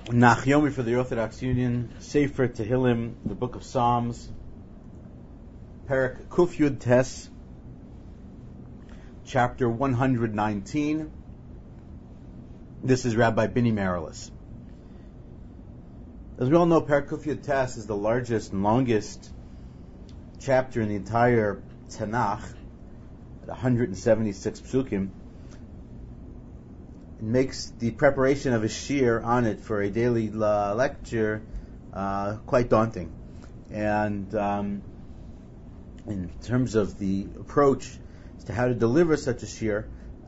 Nachyomi for the Orthodox Union, Sefer Tehillim, the Book of Psalms, Perek Kuf Yud Tes, chapter 119. This is Rabbi Binny Marilis. As we all know, Perek Kuf Yud Tes is the largest and longest chapter in the entire Tanakh, at 176 psukim. It makes the preparation of a shiur on it for a daily lecture quite daunting. And in terms of the approach as to how to deliver such a shiur,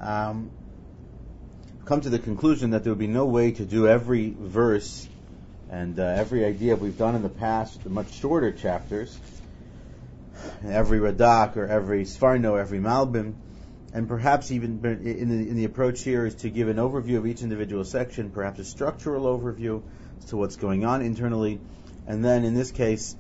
come to the conclusion that there would be no way to do every verse and every idea we've done in the past, the much shorter chapters, every Radak or every Sfarno, every Malbim, and perhaps even in the approach here is to give an overview of each individual section, perhaps a structural overview as to what's going on internally, and then in this case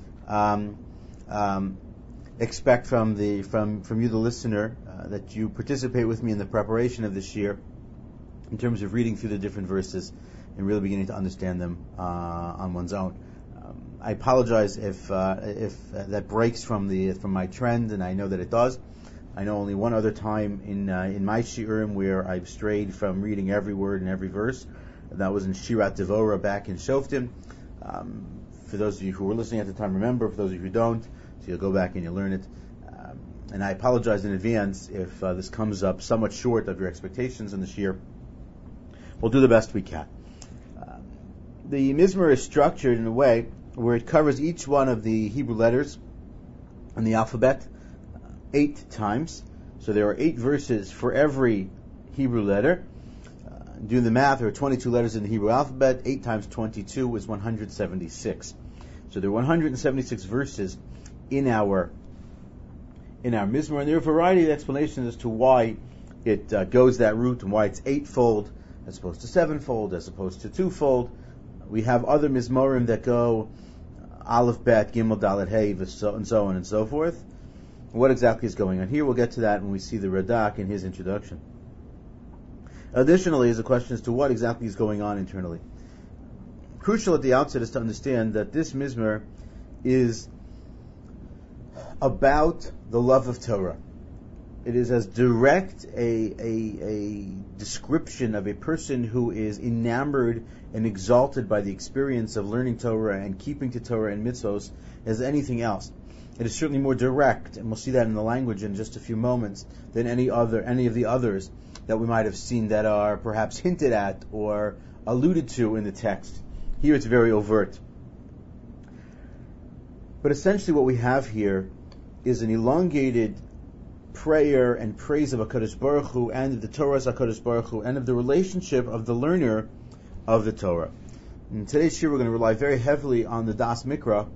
expect from you, the listener, that you participate with me in the preparation of this year in terms of reading through the different verses and really beginning to understand them on one's own. I apologize if that breaks from my trend, and I know that it does. I know only one other time in my shiurim where I've strayed from reading every word and every verse. That was in Shirat Devora back in Shoftim. For those of you who were listening at the time, remember. For those of you who don't, so you'll go back and you'll learn it. And I apologize in advance if this comes up somewhat short of your expectations in this year. We'll do the best we can. The Mizmor is structured in a way where it covers each one of the Hebrew letters in the alphabet 8 times. So there are 8 verses for every Hebrew letter. Doing the math, there are 22 letters in the Hebrew alphabet. 8 times 22 is 176. So there are 176 verses in our Mizmor, and there are a variety of explanations as to why it goes that route and why it's 8-fold as opposed to 7-fold, as opposed to 2-fold. We have other Mizmorim that go Aleph, Bet, Gimel, Dalet, Hey, and so on and so forth. What exactly is going on here? We'll get to that when we see the Radak in his introduction. Additionally, is a question as to what exactly is going on internally. Crucial at the outset is to understand that this Mizmor is about the love of Torah. It is as direct a description of a person who is enamored and exalted by the experience of learning Torah and keeping to Torah and mitzvos as anything else. It is certainly more direct, and we'll see that in the language in just a few moments, than any of the others that we might have seen that are perhaps hinted at or alluded to in the text. Here it's very overt. But essentially what we have here is an elongated prayer and praise of HaKadosh Baruch Hu and of the Torah's HaKadosh Baruch Hu and of the relationship of the learner of the Torah. In today's shiur, we're going to rely very heavily on the Das Mikra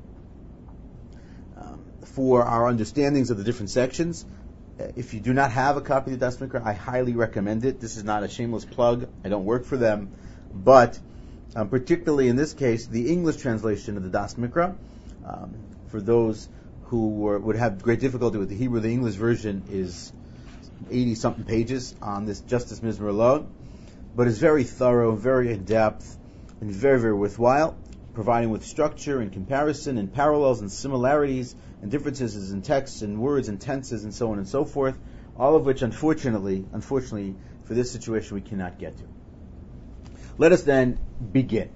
for our understandings of the different sections. If you do not have a copy of the Das Mikra, I highly recommend it. This is not a shameless plug. I don't work for them. But particularly in this case, the English translation of the Das Mikra, for those who would have great difficulty with the Hebrew, the English version is 80-something pages on this Justice Mizmor alone, but it's very thorough, very in-depth, and very, very worthwhile, providing with structure and comparison and parallels and similarities and differences in texts and words and tenses and so on and so forth, all of which, unfortunately, for this situation, we cannot get to. Let us then begin.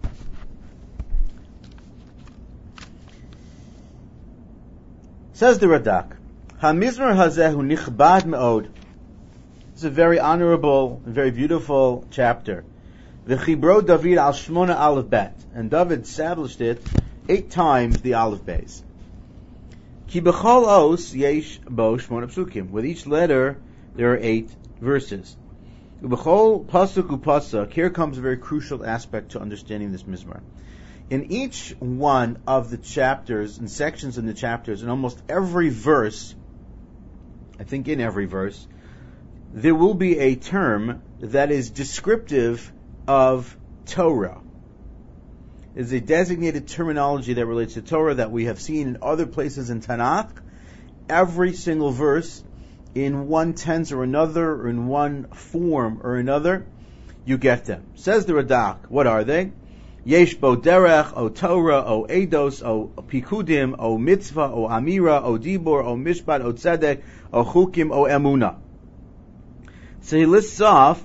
Says the Radak, HaMizmor hazeh hu nichbad me'od. It's a very honorable and very beautiful chapter. V'chibro David al shmona aleph bet. And David established it 8 times the aleph beis. Ki b'chol os yesh bo shmona psukim. With each letter, there are 8 verses. B'chol pasuk u'pasuk. Here comes a very crucial aspect to understanding this Mizmor. In each one of the chapters and sections in the chapters, in almost every verse, I think in every verse, there will be a term that is descriptive of Torah. It is a designated terminology that relates to Torah that we have seen in other places in Tanakh. Every single verse, in one tense or another, or in one form or another, you get them. Says the Radak, what are they? Yesh bo derech, o Torah, o Eidos, o Pikudim, o Mitzvah, o Amira, o Dibur, o Mishpat, o Tzedek, o Chukim, o Emunah. So he lists off,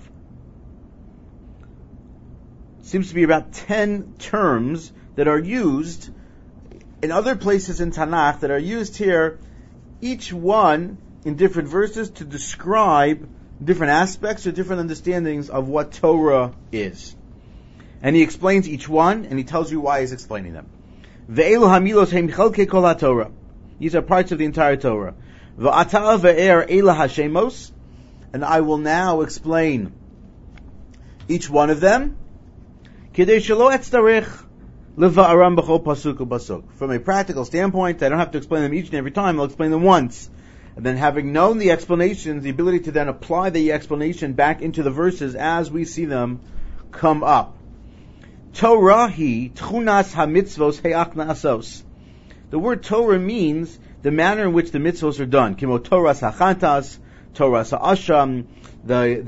seems to be about 10 terms that are used in other places in Tanakh that are used here, each one in different verses to describe different aspects or different understandings of what Torah is. And he explains each one, and he tells you why he's explaining them. Ve'elu hamilos heim chelkei kol haTorah. These are parts of the entire Torah. Ve'ata ve'er elah hashemos. And I will now explain each one of them. Kidei shelo etzarich leva'aram b'chol pasuk u'pasuk. From a practical standpoint, I don't have to explain them each and every time. I'll explain them once. And then having known the explanations, the ability to then apply the explanation back into the verses as we see them come up. Torah hi tchunas ha-mitzvos he'ach na'asos. The word Torah means the manner in which the mitzvos are done. Kimo Torah ha'chantas, Torah ha'asham, the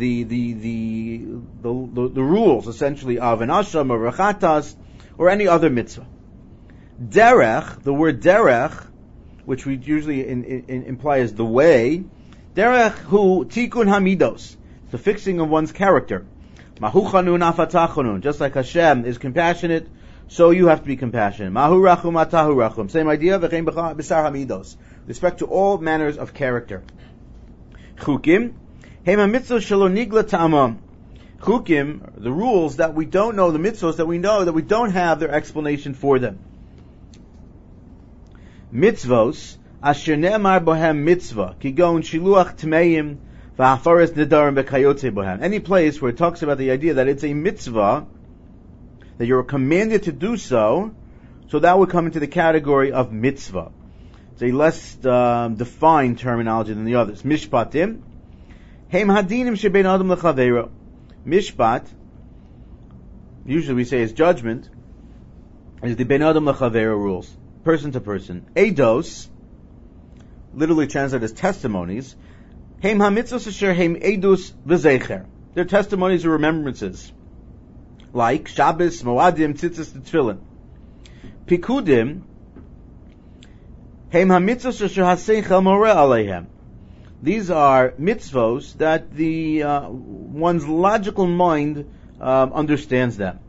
rules essentially of an asham or chatas or any other mitzvah. Derech, the word derech, which we usually imply as the way, derech hu tikun hamidos, the fixing of one's character. Mahu chanun afatachonun. Just like Hashem is compassionate, so you have to be compassionate. Mahu rachum atahu rachum. Same idea. V'chein b'sar hamidos. Respect to all manners of character. Chukim. Heim ha-mitzvos shelo nigla ta'amam. Chukim, the rules that we don't know, the mitzvos that we know, that we don't have their explanation for them. Mitzvos, asher ne'emar bohem mitzvah, kigon shiluach tmeim, any place where it talks about the idea that it's a mitzvah, that you're commanded to do so that would come into the category of mitzvah. It's a less defined terminology than the others. Mishpatim, heim hadinim shebein adam lechaveiro. Mishpat, usually we say is judgment, is the bein adam lechaveiro rules, person to person. Eidos, literally translated as testimonies. Heim ha-mitzvos asher heim edus v'zecher. They're testimonies or remembrances, like Shabbos, Moadim, Tzitzis, and Tefillin. Pikudim, heim ha-mitzvos asher ha-seichel moreh aleihem. These are mitzvos that the one's logical mind understands them.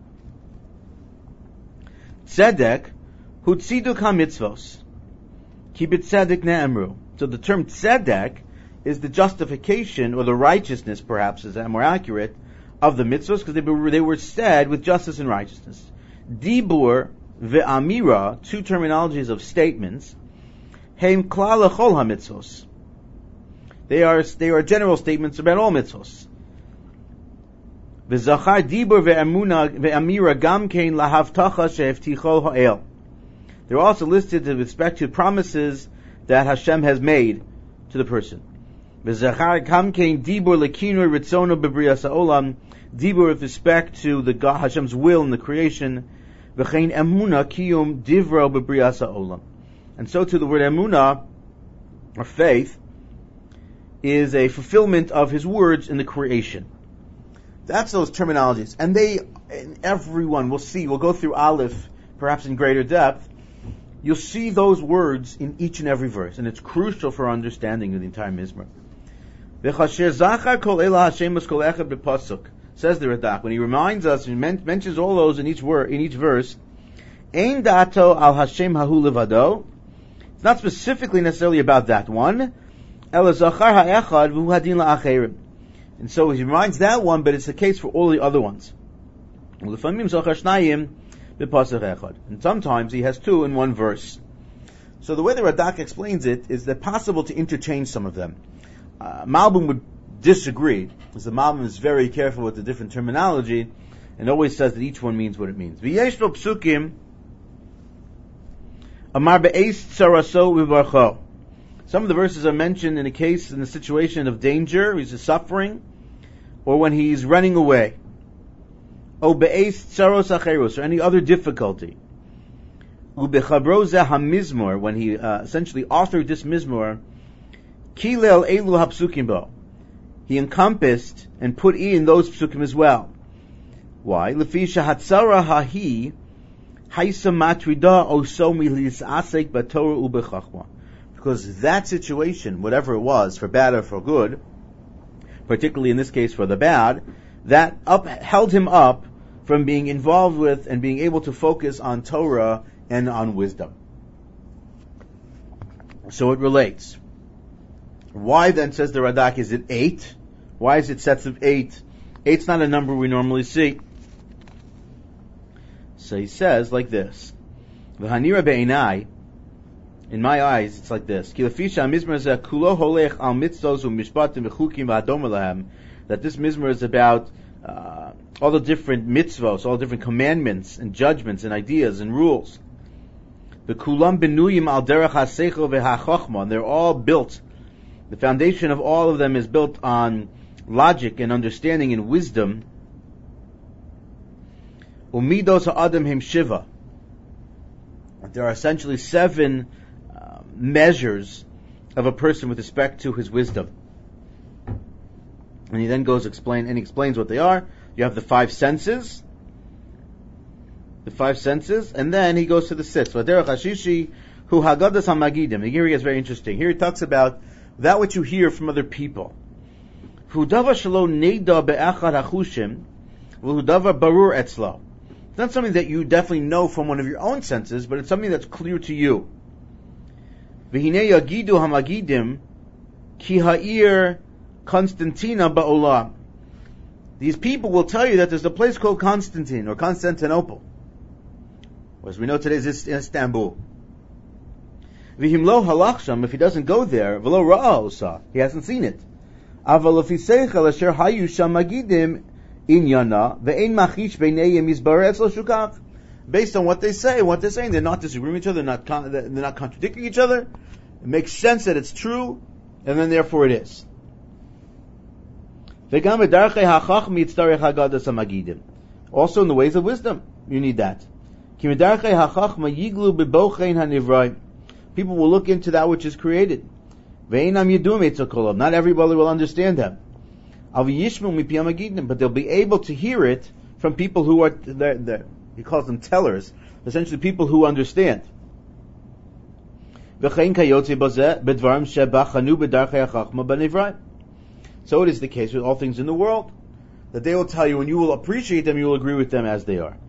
Tzedek, hu tziduk ha-mitzvos, ki b'tzedek ne'emru. So the term tzedek is the justification, or the righteousness, perhaps is more accurate, of the mitzvahs, because they were said with justice and righteousness. Dibur ve'amira, two terminologies of statements. Heim klal lechol ha-mitzvos. They are general statements about all mitzvahs. V'zachar dibur ve'amira gam kein lahavtacha she'evtichol ha'el. They're also listed with respect to promises that Hashem has made to the person. V'zachar kam kein dibur lekinu ritzono bebrias ha'olam, dibur with respect to the God, Hashem's will in the creation. V'chein emuna kiyum divro bebrias ha'olam. And so to the word emuna, or faith, is a fulfillment of His words in the creation. That's those terminologies. And everyone, we'll go through Aleph, perhaps in greater depth. You'll see those words in each and every verse, and it's crucial for our understanding of the entire Mizmor. Says the Radak, when he reminds us and mentions all those in each verse, Ein dato al Hashem hahu levado. It's not specifically necessarily about that one. Ela zachar ha'echad v'hu hadin la'acherim. And so he reminds that one, but it's the case for all the other ones. And sometimes he has two in one verse. So the way the Radak explains it is that possible to interchange some of them. Malbim would disagree, because the Malbim is very careful with the different terminology, and always says that each one means what it means. V'yesh lo psukim amar be'eis tzaraso v'barcho. Some of the verses are mentioned in the situation of danger, he's suffering, or when he's running away. O be'eis tzaros acheros, or any other difficulty. U'bechabro zeh hamizmor, when he essentially authored this mizmor, kilel elu hapsukim bo. He encompassed and put in those psukim as well. Why? Lefisha hatzara hahi haisa matrida oso milisasek b'Torah ubechachma. Because that situation, whatever it was, for bad or for good, particularly in this case for the bad, that held him up from being involved with and being able to focus on Torah and on wisdom. So it relates. Why then, says the Radak, is it 8? Why is it sets of 8? 8's not a number we normally see. So he says like this. V'hanira be'enai, in my eyes, it's like this. That this mizmor is about all the different mitzvos, all the different commandments and judgments and ideas and rules. And they're all built. The foundation of all of them is built on logic and understanding and wisdom. Umidos ha'adam him shiva. There are essentially 7 measures of a person with respect to his wisdom. And he then explains what they are. You have the 5 senses. And then he goes to the 6th. Vaderech hashishi hu hagadas hamagidim. Here he gets very interesting. Here he talks about that which you hear from other people. Hu davar shelo neida be'achad hachushim, v'hu davar barur etzlo. It's not something that you definitely know from one of your own senses, but it's something that's clear to you. V'hinei yagidu hamagidim ki ha'ir Constantina ba'olam. These people will tell you that there's a place called Constantine or Constantinople. Or as we know today, is Istanbul. V'him lo halach sham, if he doesn't go there, v'lo ra'a osa, he hasn't seen it. Aval afi seichel asher hayu sham magidim inyana ve'ein machish b'nei mizbar etzlo shukach. Based on what they say, what they're saying, they're not disagreeing with each other, they're not contradicting each other. It makes sense that it's true, and then therefore it is. Also in the ways of wisdom, you need that. People will look into that which is created. Not everybody will understand them. But they'll be able to hear it from people who are, he calls them tellers, essentially people who understand. So it is the case with all things in the world, that they will tell you, and you will appreciate them, you will agree with them as they are.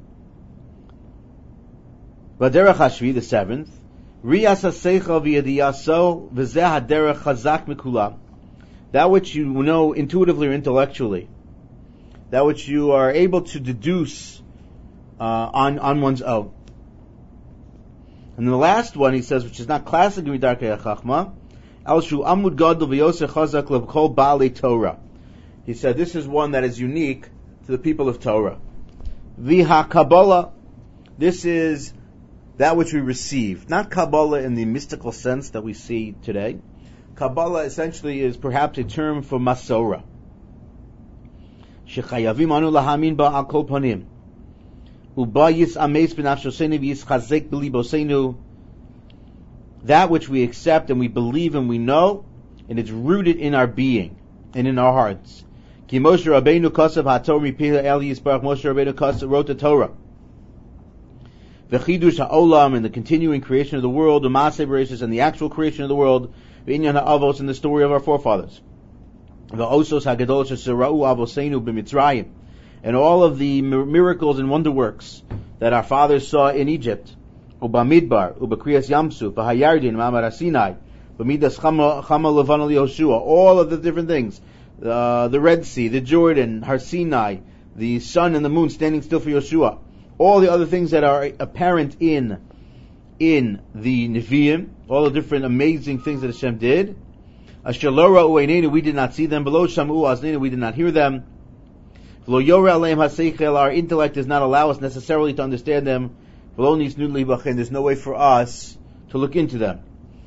Vaderech Hashvi, the 7th, Riyas HaSeichel v'yadiyaso v'zeh haderech chazak mikulam. That which you know intuitively or intellectually, that which you are able to deduce on one's own. And the last one, he says, which is not classic in Darkei HaChachma, Amud Gadol v'Yoseh Chazak L'Kol Baalei Torah. He said this is one that is unique to the people of Torah. V'ha Kabbalah, this is that which we receive. Not Kabbalah in the mystical sense that we see today. Kabbalah essentially is perhaps a term for Masorah. Shechayavim anu lahamin ba'al kol panim. Uba yis'ameis b'nafshosenu v'yischazek b'libosenu. That which we accept and we believe and we know, and it's rooted in our being and in our hearts. Ki Moshe Rabbeinu kasav haTorah mipeh El Yisbarach. Moshe Rabbeinu wrote the Torah. V'chidush ha'olam, and the continuing creation of the world, the Maaseh Bereshis, and the actual creation of the world, v'inyan ha'avos, and the story of our forefathers. V'osos ha'gadol shesira'u avoseinu b'Mitzrayim, and all of the miracles and wonder works that our fathers saw in Egypt. Ubamidbar, Ubakriyas Yamsu, Bahayardin, Ma'amar Sinai, Bamidas Chama Levan Yoshua, all of the different things. The Red Sea, the Jordan, Har Sinai, the sun and the moon standing still for Yoshua. All the other things that are apparent in the Nevi'im, all the different amazing things that Hashem did. Asher lo ra'u einenu, we did not see them. Below Sham'u aznenu, we did not hear them. V'lo yoreh aleim haseichel, our intellect does not allow us necessarily to understand them. There's no way for us to look into them.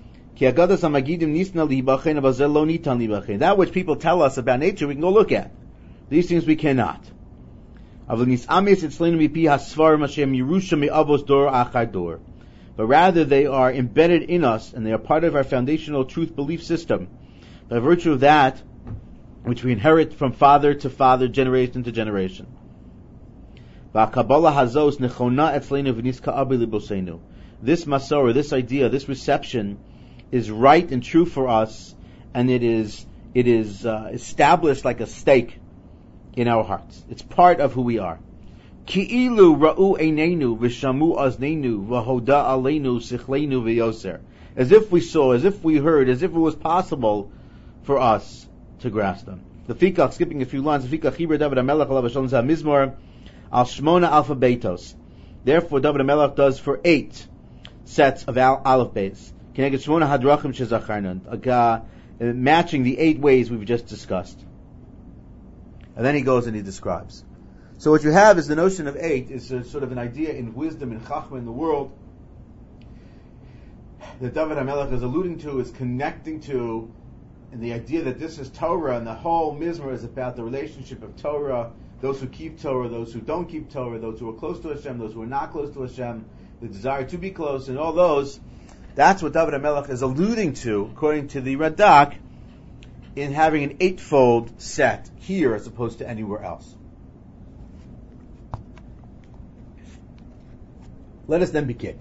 That which people tell us about nature, we can go look at. These things we cannot. But rather they are embedded in us, and they are part of our foundational truth belief system, by virtue of that which we inherit from father to father, generation to generation. This Masorah, this idea, this reception is right and true for us, and it is established like a stake in our hearts. It's part of who we are. Ki'ilu ra'u einenu v'shamu aznenu v'hoda aleinu sichleinu v'yoser. As if we saw, as if we heard, as if it was possible for us to grasp them. The Fikach, skipping a few lines, the Fikach Chibur David HaMelech alav hashalom zeh mizmor al shmona alphabetos. Therefore, David HaMelech does for 8 sets of aleph beis. Keneged shmona hadrachim shezacharnan, matching the 8 ways we've just discussed. And then he goes and he describes. So what you have is the notion of 8 is a sort of an idea in wisdom, in chachma, in the world, that David HaMelech is alluding to, is connecting to, and the idea that this is Torah, and the whole Mizmor is about the relationship of Torah, those who keep Torah, those who don't keep Torah, those who are close to Hashem, those who are not close to Hashem, the desire to be close, and all those. That's what David HaMelech is alluding to, according to the Radak, in having an 8-fold set here as opposed to anywhere else. Let us then begin.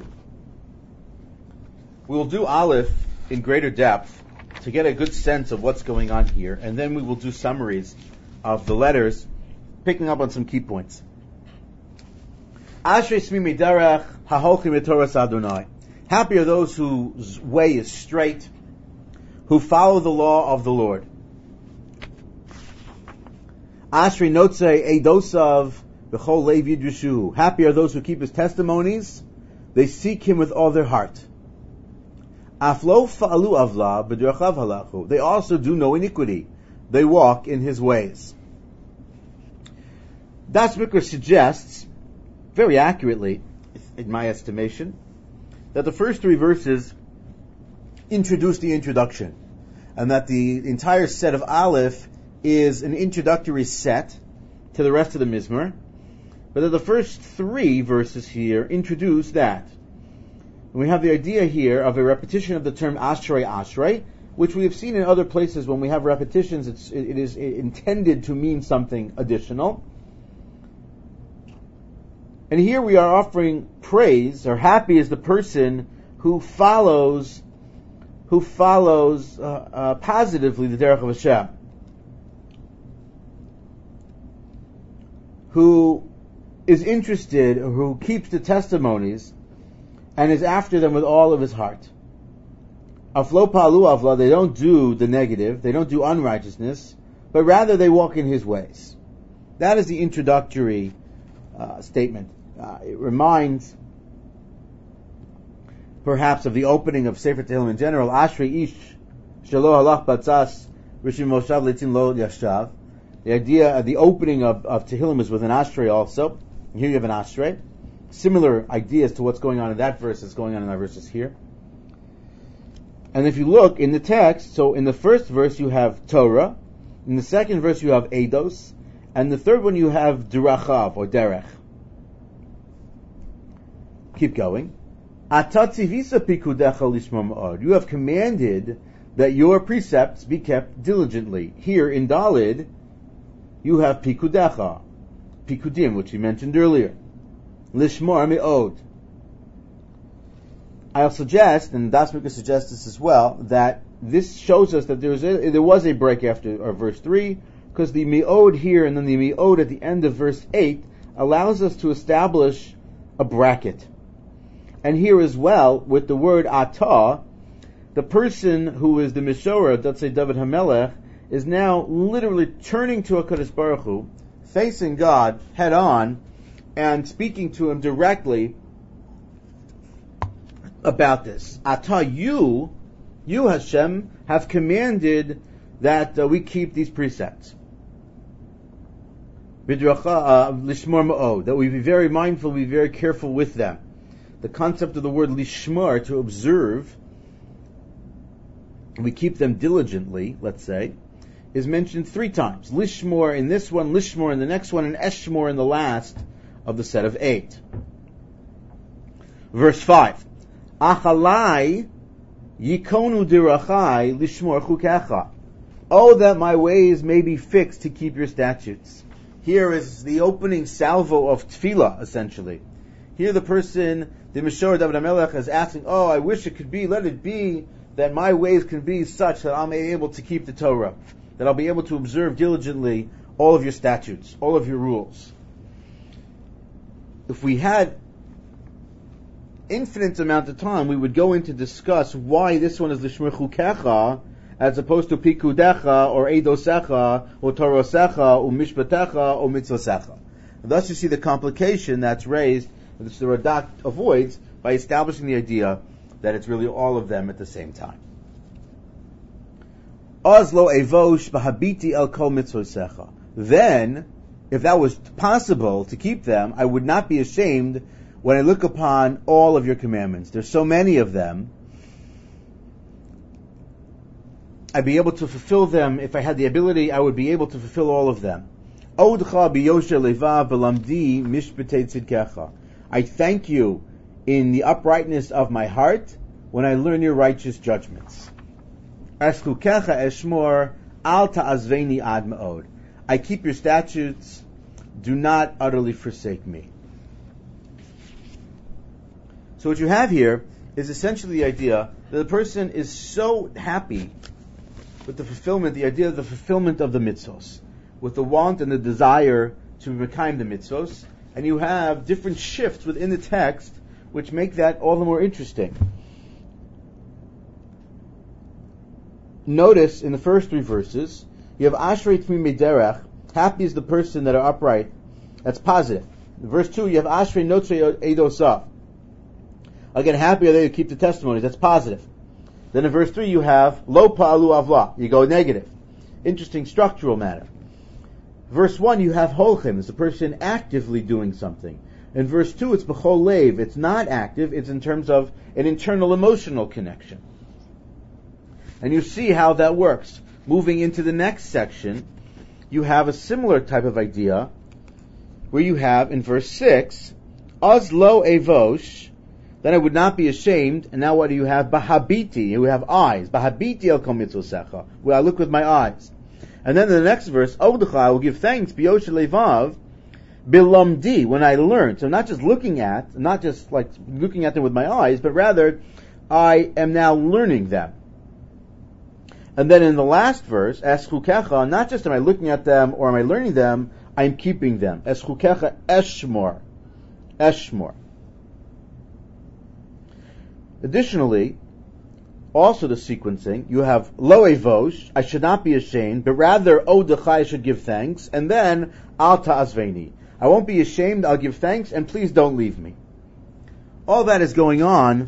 We will do Aleph in greater depth to get a good sense of what's going on here, and then we will do summaries of the letters, picking up on some key points. Ashrei smimei derech haholchim b'toras Adonai. Happy are those whose way is straight, who follow the law of the Lord. Ashrei notzei eidosav b'chol leiv yidrishu. Happy are those who keep his testimonies. They seek him with all their heart. Aflo fa'alu avla b'derchav halachu. They also do no iniquity. They walk in his ways. Das Mikra suggests, very accurately, in my estimation, that the first 3 verses introduce the introduction, and that the entire set of Aleph is an introductory set to the rest of the Mizmor, but that the first 3 verses here introduce that. And we have the idea here of a repetition of the term Ashrei Ashrei, which we have seen in other places. When we have repetitions, it is intended to mean something additional. And here we are offering praise, or happy is the person who follows positively the Derech of Hashem, who is interested, or who keeps the testimonies, and is after them with all of his heart. Aflo palu avla, they don't do the negative, they don't do unrighteousness, but rather they walk in his ways. That is the introductory statement. It reminds, perhaps, of the opening of Sefer Tehillim in general. Ashrei ish shelo halach batzas rishim moshav leitzin lo yashav. The idea of the opening of Tehillim is with an Ashrei also. And here you have an Ashrei. Similar ideas to what's going on in that verse is going on in our verses here. And if you look in the text, so in the first verse you have Torah, in the second verse you have Eidos, and the third one you have Derachav, or Derech. Keep going. You have commanded that your precepts be kept diligently. Here in Dalid, you have Pikudecha, Pikudim, which he mentioned earlier. Lishmor me'od. I'll suggest, and Das Mikra suggests this as well, that this shows us that there was a break after verse 3, because the me'od here and then the me'od at the end of verse 8 allows us to establish a bracket. And here as well, with the word atah, the person who is the Mishorah, let's say David HaMelech, is now literally turning to HaKadosh Baruch Hu, facing God head on, and speaking to him directly about this. Atah, you Hashem, have commanded that we keep these precepts. Lishmor ma'od, that we be very mindful, be very careful with them. The concept of the word lishmar, to observe, we keep them diligently, let's say, is mentioned 3 times. Lishmor in this one, lishmor in the next one, and eshmor in the last of the set of 8. Verse 5. Achalai yikonu dirachai lishmor chukecha. Oh, that my ways may be fixed to keep your statutes. Here is the opening salvo of tefillah, essentially. Here the person, the Meshor David HaMelech, is asking, I wish it could be, let it be, that my ways can be such that I'm able to keep the Torah, that I'll be able to observe diligently all of your statutes, all of your rules. If we had infinite amount of time, we would go in to discuss why this one is Lishmer Chukecha, as opposed to Pikudecha, or Eidosecha, or Torosecha, or Mishpatecha, or Mitzvosecha. Thus you see the complication that's raised, which the Radak avoids, by establishing the idea that it's really all of them at the same time. Ozlo evosh b'habiti el kol mitzvosecha. Then, if that was possible to keep them, I would not be ashamed when I look upon all of your commandments. There's so many of them. I'd be able to fulfill them. If I had the ability, I would be able to fulfill all of them. Odcha biyosher levav b'lamdi mishpetei tzidkecha. I thank you in the uprightness of my heart when I learn your righteous judgments. Eschukecha eshmor al ta'azveni ad me'od. I keep your statutes. Do not utterly forsake me. So what you have here is essentially the idea that the person is so happy with the fulfillment, the idea of the fulfillment of the mitzvos, with the want and the desire to mekayim the mitzvos, and you have different shifts within the text which make that all the more interesting. Notice in the first three verses, you have Ashrei Tmimei Derech, happy is the person that are upright. That's positive. In verse 2, you have Ashrei Notzei Eidosav. Again, happy are they who keep the testimonies. That's positive. Then in verse 3, you have Lo Pa'alu Avla. You go negative. Interesting structural matter. Verse 1, you have Holchem. It's the person actively doing something. In verse 2, it's B'chol Leiv. It's not active. It's in terms of an internal emotional connection. And you see how that works. Moving into the next section, you have a similar type of idea where you have in verse 6, Az lo evosh, then I would not be ashamed. And now what do you have? Bahabiti, you have eyes. Bahabiti el kol mitzvosecha, where I look with my eyes. And then in the next verse, Odcha, I will give thanks, biyosher levav, bilamdi, when I learn. So not just looking at, not just like looking at them with my eyes, but rather I am now learning them. And then in the last verse, eschukecha, not just am I looking at them or am I learning them, I'm keeping them. Eschukecha eshmor. Eshmor. Additionally, also the sequencing, you have lo evosh, I should not be ashamed, but rather odechai, I should give thanks, and then al ta'azveni. I won't be ashamed, I'll give thanks, and please don't leave me. All that is going on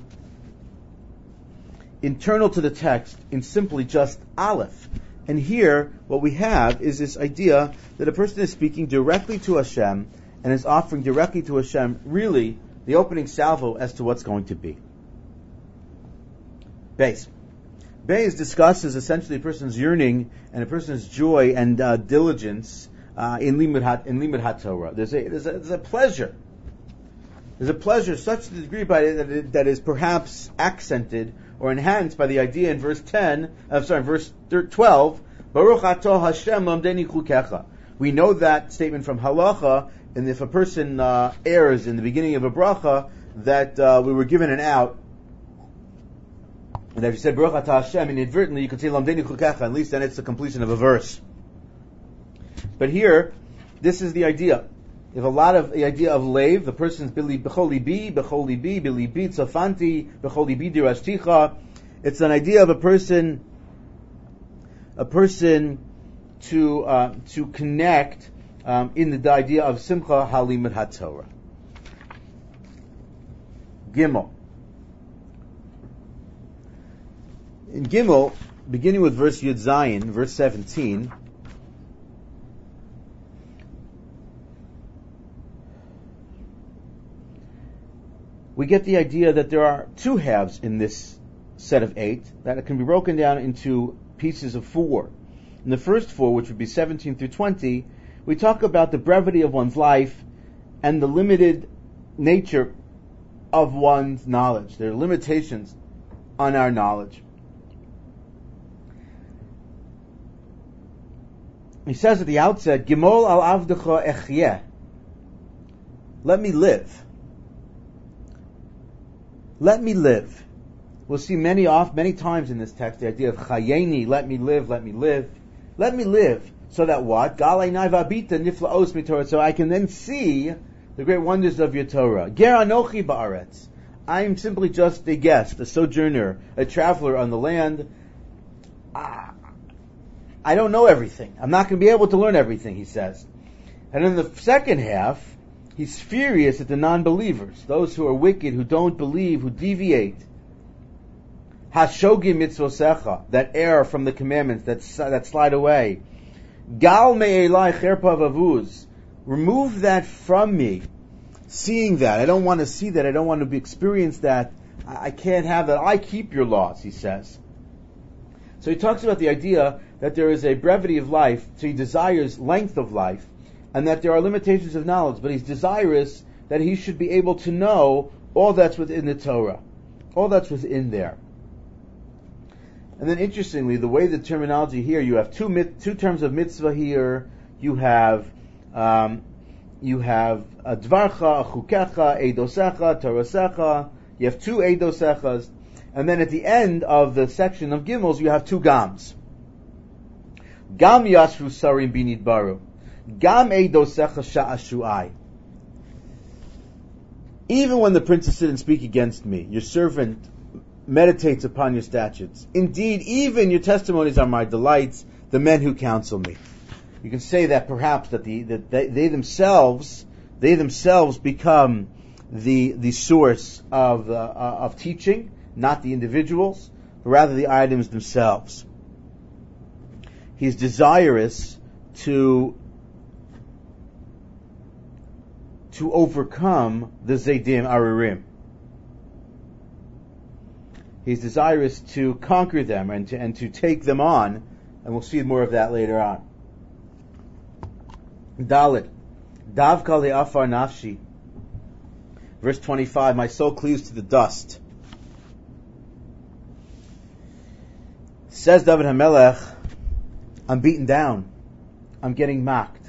internal to the text in simply just Aleph. And here, what we have is this idea that a person is speaking directly to Hashem and is offering directly to Hashem really the opening salvo as to what's going to be. Beis. Beis discusses essentially a person's yearning and a person's joy and diligence in Limud HaTorah. There's a pleasure. There's a pleasure such to the degree that is perhaps accented or enhanced by the idea in verse 12, Baruch Atah Hashem lamdeni chukecha. We know that statement from Halacha, and if a person errs in the beginning of a bracha, that we were given an out, and if you said Baruch Atah Hashem inadvertently, you could say lamdeni chukecha. At least then it's the completion of a verse. But here, this is the idea. If a lot of the idea of leiv, the person's b'chol libi, bilibi tzafanti, b'chol libi dirashticha. It's an idea of a person to connect in the idea of simcha halimud haTorah. Gimel. In Gimel, beginning with verse Yud Zayin, verse 17. We get the idea that there are two halves in this set of 8, that it can be broken down into pieces of 4. In the first 4, which would be 17 through 20, we talk about the brevity of one's life and the limited nature of one's knowledge. There are limitations on our knowledge. he says at the outset, Gimol al avdecha echyeh. Let me live. Let me live. We'll see many times in this text the idea of chayeni, let me live, let me live. Let me live. So that what? Galei naivabita niflaos mitorah. So I can then see the great wonders of your Torah. Ger anochi ba'aretz. I'm simply just a guest, a sojourner, a traveler on the land. I don't know everything. I'm not going to be able to learn everything, he says. And in the second half, he's furious at the non-believers, those who are wicked, who don't believe, who deviate. Hashogi mitzvosecha, that err from the commandments, that slide away. Gal me'elai cherpa vavuz, remove that from me. Seeing that, I don't want to see that, I don't want to experience that, I can't have that. I keep your laws, he says. So he talks about the idea that there is a brevity of life, so he desires length of life, and that there are limitations of knowledge, but he's desirous that he should be able to know all that's within the Torah, all that's within there. And then interestingly, the way the terminology here, you have two terms of mitzvah here. You have dvarcha, chukecha, eidosecha, torasecha. You have two eidosechas. And then at the end of the section of Gimels, you have two gams. Gam yashru sarim binidbaru. Gam eidosecha sha'ashu'ai. Even when the princes sit and speak against me, your servant meditates upon your statutes. Indeed, even your testimonies are my delights, the men who counsel me. You can say that perhaps that they themselves become the source of teaching, not the individuals, but rather the items themselves. He's desirous to overcome the Zaydim Arurim. He's desirous to conquer them and to take them on, and we'll see more of that later on. Dalit, Davka le'afar nafshi. Verse 25, my soul cleaves to the dust. Says David HaMelech, I'm beaten down. I'm getting mocked.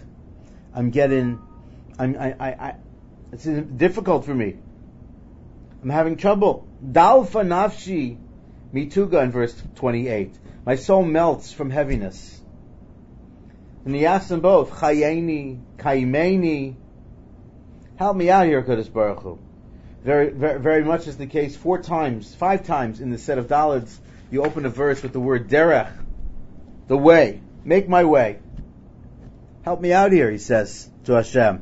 It's difficult for me. I'm having trouble. Dalfa nafshi mituga in verse 28. My soul melts from heaviness. And he asks them both, Chayeni, Kaimeni. Help me out here, Kodesh Baruch Hu. Very, very, very much is the case. 5 times in the set of Dalids, you open a verse with the word derech, the way. Make my way. Help me out here, he says to Hashem.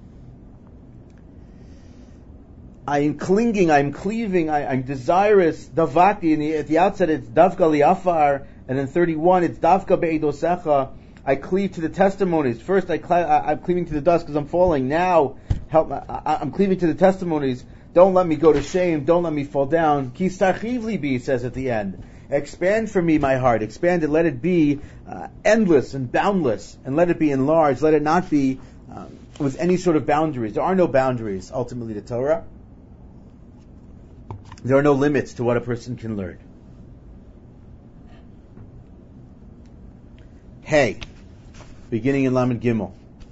I am clinging, I am cleaving, I'm desirous. Davati, at the outset it's Davka li'afar, and in 31 it's Davka be'edosecha. I cleave to the testimonies. First I'm cleaving to the dust because I'm falling. Now, I'm cleaving to the testimonies. Don't let me go to shame. Don't let me fall down. Ki sarchiv libi, he says at the end. Expand for me my heart. Expand it. Let it be endless and boundless. And let it be enlarged. Let it not be with any sort of boundaries. There are no boundaries, ultimately, to Torah. There are no limits to what a person can learn. Hey, beginning in Lamed Gimel.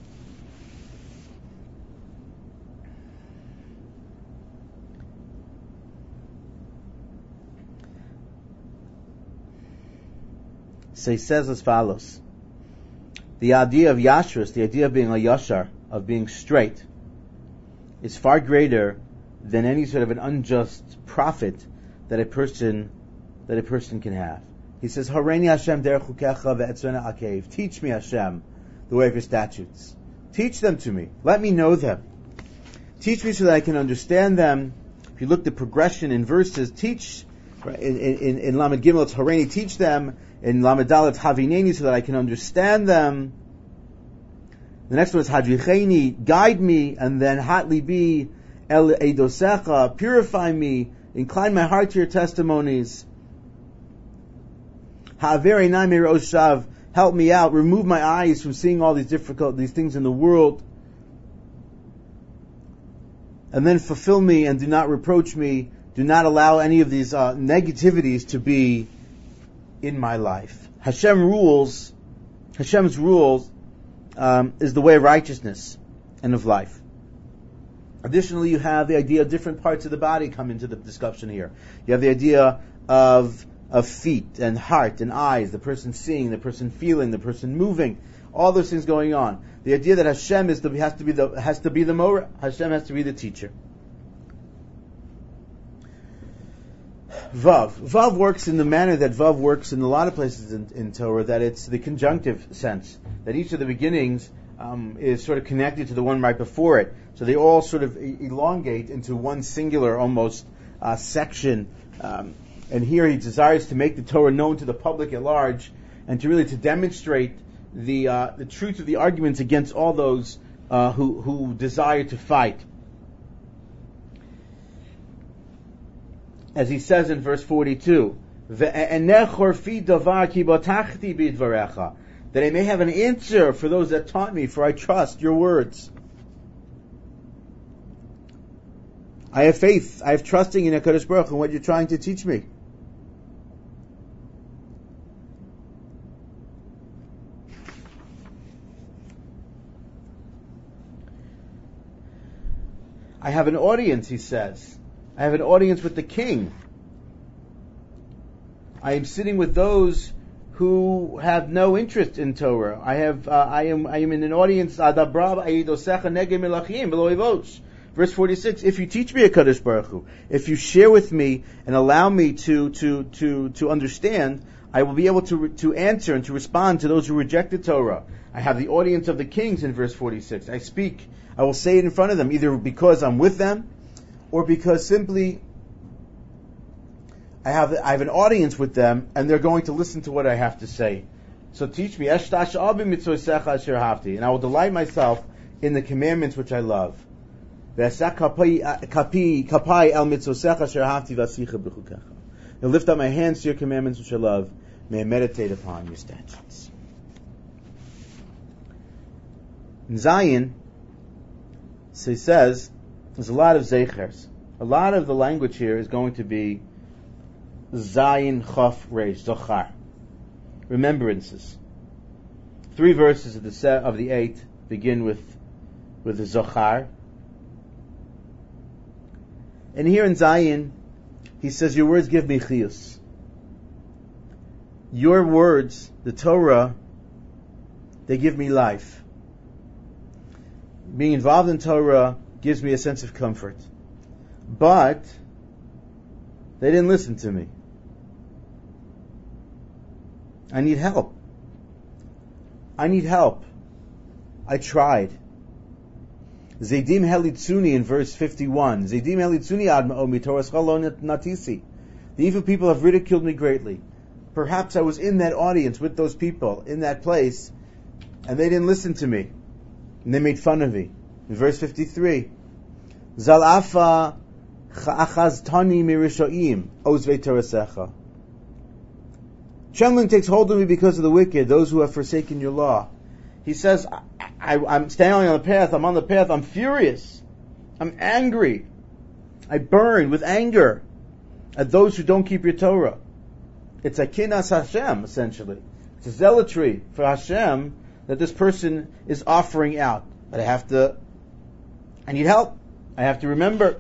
So he says as follows. The idea of Yashrus, the idea of being a Yashar, of being straight, is far greater than any sort of an unjust profit that a person can have. He says, Hareini Hashem derech chukecha ve'etzvena akev. Teach me, Hashem, the way of your statutes. Teach them to me. Let me know them. Teach me so that I can understand them. If you look at the progression in verses, teach, right, in Lamed Gimel, it's Hareini, teach them. In Lamed Dalet, it's Havineni, so that I can understand them. The next one is Hadricheni, guide me, and then Hat Libi, El Eidosecha, purify me, incline my heart to your testimonies. Ha'averi Naimi Roshav, help me out, remove my eyes from seeing all these things in the world. And then fulfill me and do not reproach me. Do not allow any of these negativities to be in my life. Hashem's rules is the way of righteousness and of life. Additionally, you have the idea of different parts of the body come into the discussion here. You have the idea of feet and heart and eyes, the person seeing, the person feeling, the person moving, all those things going on. The idea that Hashem has to be the Moreh, Hashem has to be the teacher. Vav works in the manner that Vav works in a lot of places in Torah, that it's the conjunctive sense, that each of the beginnings is sort of connected to the one right before it. So they all sort of elongate into one singular, almost, section. And here he desires to make the Torah known to the public at large, and to demonstrate the truth of the arguments against all those who desire to fight. As he says in verse 42, that I may have an answer for those that taught me, for I trust your words. I have faith, I have trusting in HaKadosh Baruch Hu and what you're trying to teach me. I have an audience, he says. I have an audience with the king. I am sitting with those who have no interest in Torah. I am in an audience. Verse 46. If you teach me HaKadosh Baruch Hu, if you share with me and allow me to understand, I will be able to answer and to respond to those who rejected Torah. I have the audience of the kings in verse 46. I will say it in front of them, either because I'm with them, or because simply I have an audience with them, and they're going to listen to what I have to say. So teach me, and I will delight myself in the commandments which I love. You'll lift up my hands to your commandments which I love. May I meditate upon your statutes. In Zion, so he says, there's a lot of zeichers. A lot of the language here is going to be Zayin Chaf Reish Zochar, remembrances. 3 verses of the 8 begin with the Zochar, and here in Zion he says, "Your words give me chiyus." Your words, the Torah, they give me life. Being involved in Torah gives me a sense of comfort. But they didn't listen to me. I need help. I tried. Zedim helitzuni in verse 51. Zedim helitzuni ad ma'omi Torah schalo natisi. The evil people have ridiculed me greatly. Perhaps I was in that audience with those people, in that place, and they didn't listen to me. And they made fun of me. In verse 53, Zalafa cha'achaztani mirishoim ozvei torasecha. Trembling takes hold of me because of the wicked, those who have forsaken your law. He says, I'm standing on the path, I'm on the path, I'm furious, I'm angry, I burn with anger at those who don't keep your Torah. It's a kinas Hashem, essentially. It's a zealotry for Hashem that this person is offering out. But I need help. I have to remember.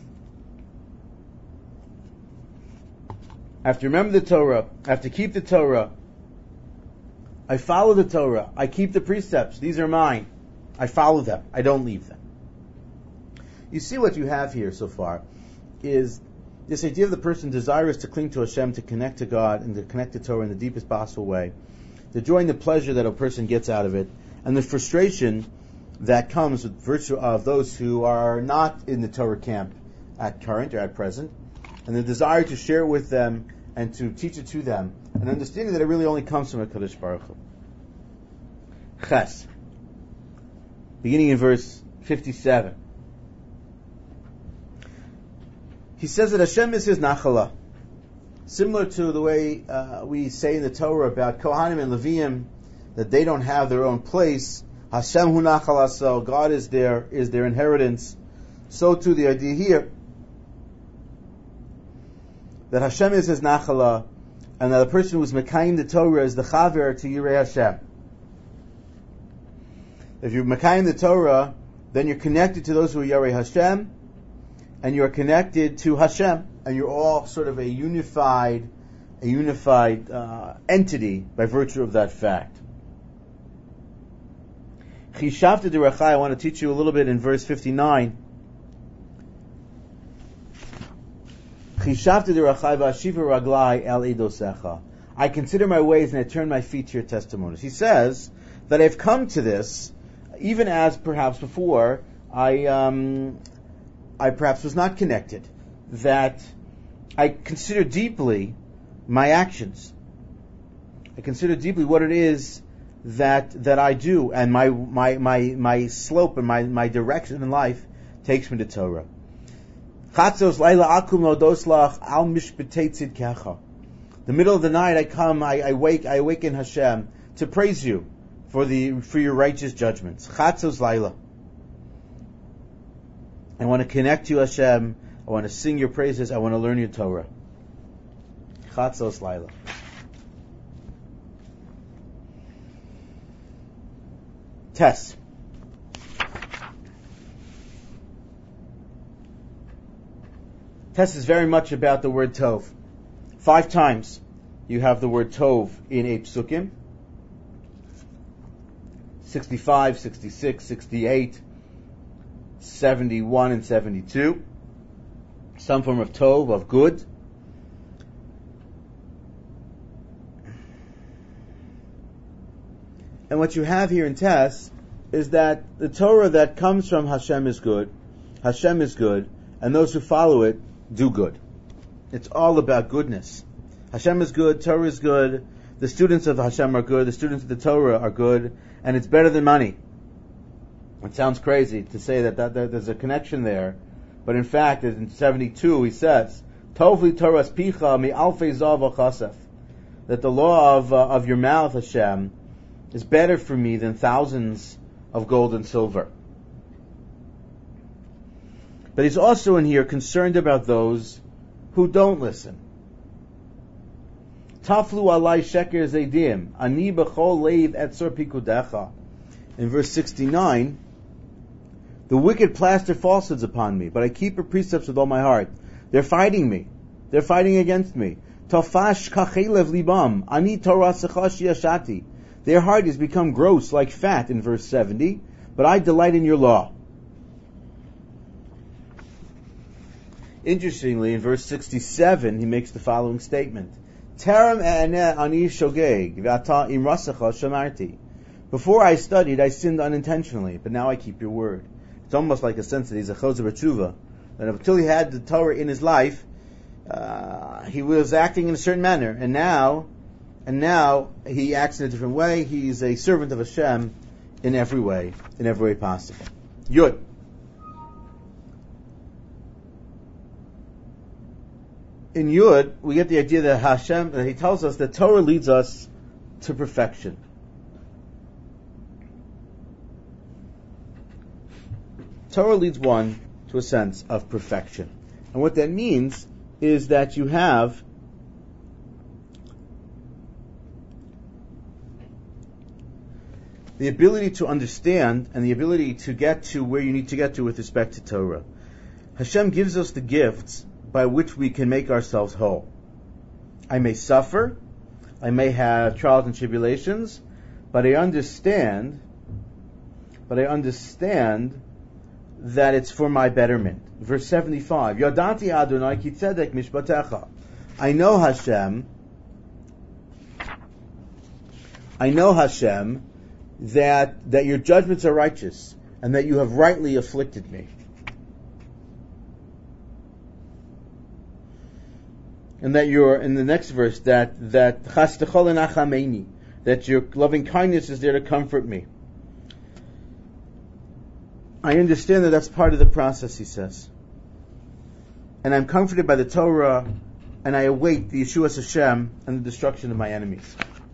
I have to remember the Torah. I have to keep the Torah. I follow the Torah. I keep the precepts. These are mine. I follow them. I don't leave them. You see what you have here so far is this idea of the person desirous to cling to Hashem, to connect to God, and to connect to Torah in the deepest possible way, the joy and the pleasure that a person gets out of it, and the frustration that comes with virtue of those who are not in the Torah camp at current or at present, and the desire to share it with them and to teach it to them, and understanding that it really only comes from HaKadosh Baruch Hu. Ches, beginning in verse 57. He says that Hashem is his nachala, similar to the way we say in the Torah about Kohanim and Leviim, that they don't have their own place. Hashem hu nachala, so God is their inheritance. So too the idea here that Hashem is his nachala, and that a person who is mekayim the Torah is the chaver to Yirei Hashem. If you're Mekayim the Torah, then you're connected to those who are Yarei Hashem, and you're connected to Hashem, and you're all sort of a unified entity by virtue of that fact. Chishavta derechai, I want to teach you a little bit in verse 59. Chishavta derechai v'ashiva raglai el edosecha. I consider my ways and I turn my feet to your testimonies. He says that I've come to this, even as perhaps before I perhaps was not connected. That I consider deeply my actions. I consider deeply what it is that I do, and my slope and my direction in life takes me to Torah. Chatzos laila akum lodoslach al mishpetei tzidkecha. The middle of the night, I awaken Hashem to praise you for your righteous judgments. Chatzos laila. I want to connect to you, Hashem. I want to sing your praises. I want to learn your Torah. Chatzos laila. Tess. Tess is very much about the word tov. 5 times you have the word tov in 8 psukim. 65, 66, 68, 71, and 72. Some form of tov, of good. And what you have here in Tess is that the Torah that comes from Hashem is good, and those who follow it do good. It's all about goodness. Hashem is good, Torah is good, the students of Hashem are good, the students of the Torah are good, and it's better than money. It sounds crazy to say that there's a connection there, but in fact, in 72 he says, Tov li Torah's picha mi alfei zav v'chasef, that the law of your mouth, Hashem, is better for me than thousands of gold and silver. But he's also in here concerned about those who don't listen. Taflu alai sheker zeidim, ani b'chol leiv etzor pikudecha. In verse 69, the wicked plaster falsehoods upon me, but I keep your precepts with all my heart. They're fighting me. They're fighting against me. Tafash kachelev libam, ani torah sechash yashati. Their heart has become gross like fat in verse 70, but I delight in your law. Interestingly, in verse 67, he makes the following statement. Terem e'aneh ani shogeg, v'ata imrasecha shamarti. Before I studied, I sinned unintentionally, but now I keep your word. It's almost like a sense that he's a chozer b'tshuva, that until he had the Torah in his life, he was acting in a certain manner, and now he acts in a different way. He's a servant of Hashem in every way possible. Yud. In Yud, we get the idea that Hashem, that he tells us that Torah leads us to perfection. Torah leads one to a sense of perfection. And what that means is that you have the ability to understand and the ability to get to where you need to get to with respect to Torah. Hashem gives us the gifts by which we can make ourselves whole. I may suffer, I may have trials and tribulations, but I understand that it's for my betterment. Verse 75, Yadati Adonai ki tzedek mishpatecha. I know Hashem, that your judgments are righteous, and that you have rightly afflicted me. And that you're, in the next verse, that chastechol enachameini, that your loving kindness is there to comfort me. I understand that that's part of the process, he says. And I'm comforted by the Torah, and I await the Yeshuas Hashem and the destruction of my enemies.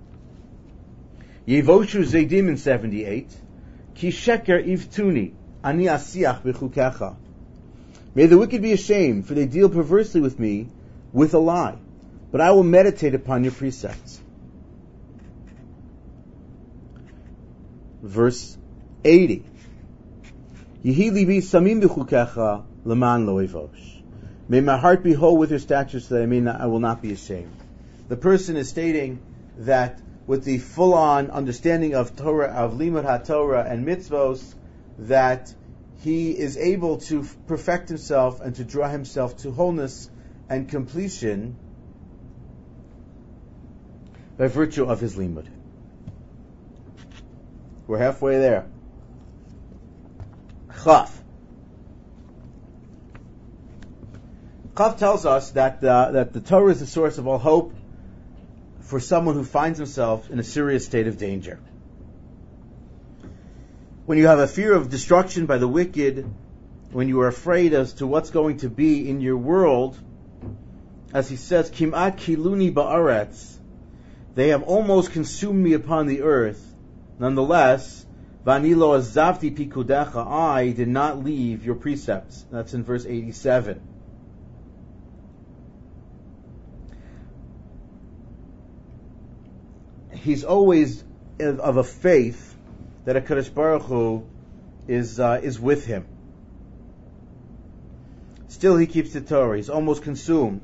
Yevoshu Zaydim in 78, Ki sheker ivtuni, ani asiach b'chukecha. May the wicked be ashamed, for they deal perversely with me, with a lie. But I will meditate upon your precepts. Verse 80. Yehi libi samim b'chukecha leman lo evosh. May my heart be whole with your statutes, so that I will not be ashamed. The person is stating that with the full-on understanding of Torah, of Limud HaTorah and mitzvos, that he is able to perfect himself and to draw himself to wholeness and completion by virtue of his limud. We're halfway there. Chaf. Chaf tells us that the Torah is the source of all hope for someone who finds himself in a serious state of danger. When you have a fear of destruction by the wicked, when you are afraid as to what's going to be in your world, as he says, Kim'at kiluni ba'aretz, they have almost consumed me upon the earth. Nonetheless, Vani lo azavti pikudecha, I did not leave your precepts. That's in verse 87. He's always of a faith that HaKadosh Baruch Hu is with him. Still he keeps the Torah. He's almost consumed.